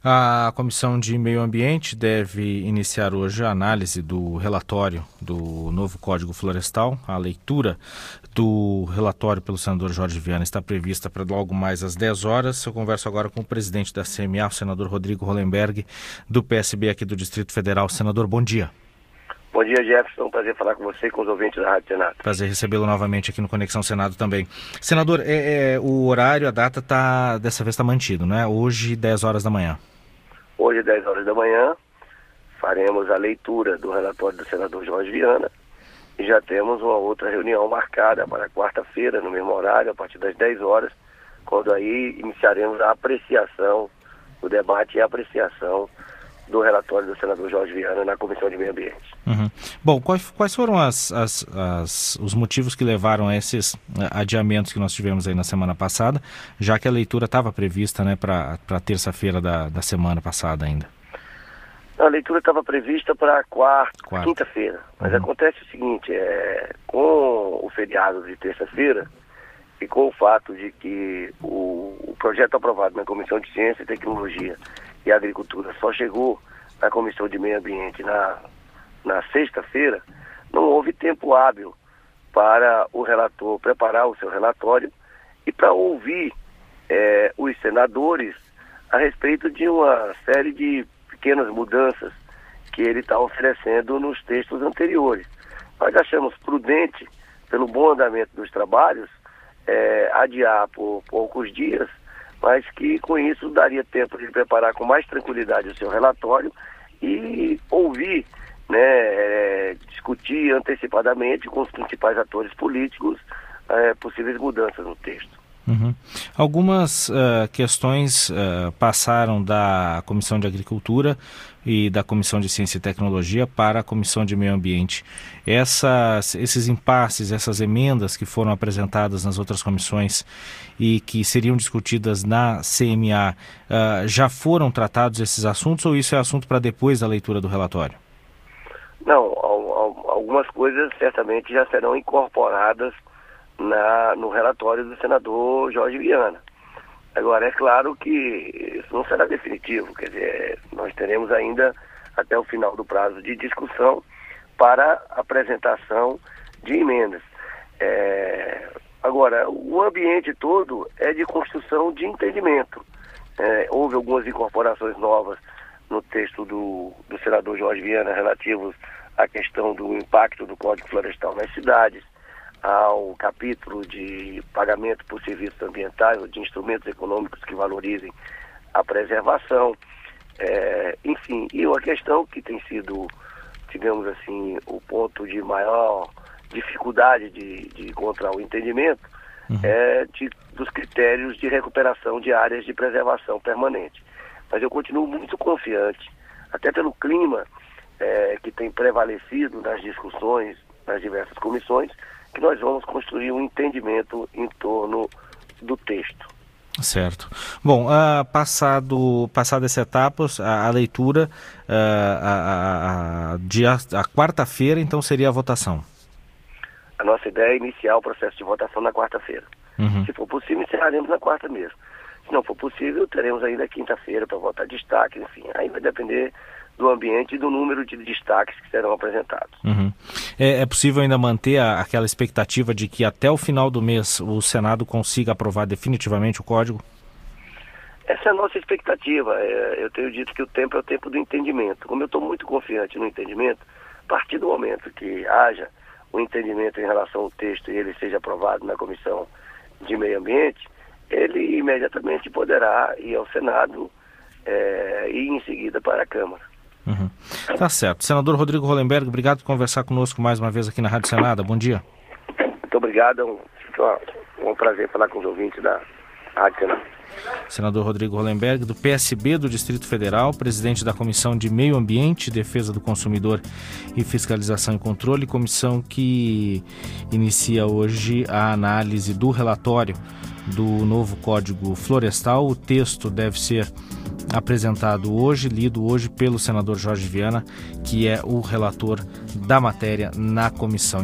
A Comissão de Meio Ambiente deve iniciar hoje a análise do relatório do novo Código Florestal. A leitura do relatório pelo senador Jorge Viana está prevista para logo mais às 10 horas. Eu converso agora com o presidente da CMA, o senador Rodrigo Hollenberg, do PSB aqui do Distrito Federal. Senador, bom dia. Bom dia, Jefferson. Prazer falar com você e com os ouvintes da Rádio Senado. Prazer recebê-lo novamente aqui no Conexão Senado também. Senador, o horário, a data dessa vez está mantido, não é? Hoje, 10 horas da manhã. Hoje, 10 horas da manhã, faremos a leitura do relatório do senador Jorge Viana e já temos uma outra reunião marcada para quarta-feira, no mesmo horário, a partir das 10 horas, quando aí iniciaremos a apreciação, o debate e a apreciação do relatório do senador Jorge Viana na Comissão de Meio Ambiente. Uhum. Bom, quais foram os motivos que levaram a esses adiamentos que nós tivemos aí na semana passada, já que a leitura estava prevista, né, para terça-feira da semana passada ainda? A leitura estava prevista para quinta-feira, mas acontece o seguinte, com o feriado de terça-feira e com o fato de que o projeto aprovado na Comissão de Ciência e Tecnologia e Agricultura só chegou na Comissão de Meio Ambiente na sexta-feira, não houve tempo hábil para o relator preparar o seu relatório e para ouvir os senadores a respeito de uma série de pequenas mudanças que ele está oferecendo nos textos anteriores. Nós achamos prudente, pelo bom andamento dos trabalhos, adiar por poucos dias, mas que com isso daria tempo de preparar com mais tranquilidade o seu relatório e ouvir, discutir antecipadamente com os principais atores políticos possíveis mudanças no texto. Uhum. Algumas questões passaram da Comissão de Agricultura e da Comissão de Ciência e Tecnologia para a Comissão de Meio Ambiente. Esses impasses, essas emendas que foram apresentadas nas outras comissões e que seriam discutidas na CMA, já foram tratados esses assuntos ou isso é assunto para depois da leitura do relatório? Não, algumas coisas certamente já serão incorporadas no relatório do senador Jorge Viana. Agora, é claro que isso não será definitivo, quer dizer, nós teremos ainda até o final do prazo de discussão para apresentação de emendas. Agora, o ambiente todo é de construção de entendimento. Houve algumas incorporações novas no texto do senador Jorge Viana relativos à questão do impacto do Código Florestal nas cidades, ao capítulo de pagamento por serviços ambientais ou de instrumentos econômicos que valorizem a preservação, enfim, e uma questão que tem sido, digamos assim, o ponto de maior dificuldade de encontrar o entendimento dos critérios de recuperação de áreas de preservação permanente. Mas eu continuo muito confiante, até pelo clima que tem prevalecido nas discussões nas diversas comissões, que nós vamos construir um entendimento em torno do texto. Certo. Bom, passada essa etapa, a leitura, a quarta-feira, então, seria a votação? A nossa ideia é iniciar o processo de votação na quarta-feira. Uhum. Se for possível, encerraremos na quarta mesmo. Se não for possível, teremos ainda quinta-feira para votar destaque, enfim. Aí vai depender do ambiente e do número de destaques que serão apresentados. Uhum. É possível ainda manter aquela expectativa de que até o final do mês o Senado consiga aprovar definitivamente o Código? Essa é a nossa expectativa. Eu tenho dito que o tempo é o tempo do entendimento. Como eu estou muito confiante no entendimento, a partir do momento que haja o entendimento em relação ao texto e ele seja aprovado na Comissão de Meio Ambiente, ele imediatamente poderá ir ao Senado e em seguida para a Câmara. Uhum. Tá certo. Senador Rodrigo Hollenberg, obrigado por conversar conosco mais uma vez aqui na Rádio Senado. Bom dia. Muito obrigado. É um prazer falar com os ouvintes da Rádio Senado. Senador Rodrigo Hollenberg, do PSB do Distrito Federal, presidente da Comissão de Meio Ambiente, Defesa do Consumidor e Fiscalização e Controle, comissão que inicia hoje a análise do relatório do novo Código Florestal. O texto deve ser apresentado hoje, lido hoje pelo senador Jorge Viana, que é o relator da matéria na comissão.